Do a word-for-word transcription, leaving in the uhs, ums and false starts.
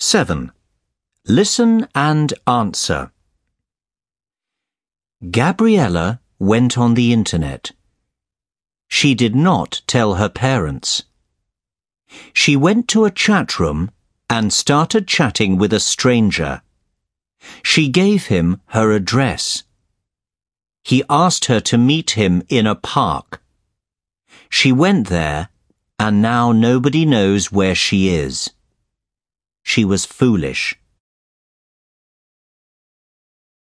seven. Listen and answer. Gabriella went on the internet. She did not tell her parents. She went to a chat room and started chatting with a stranger. She gave him her address. He asked her to meet him in a park. She went there, and now nobody knows where she is. She was foolish.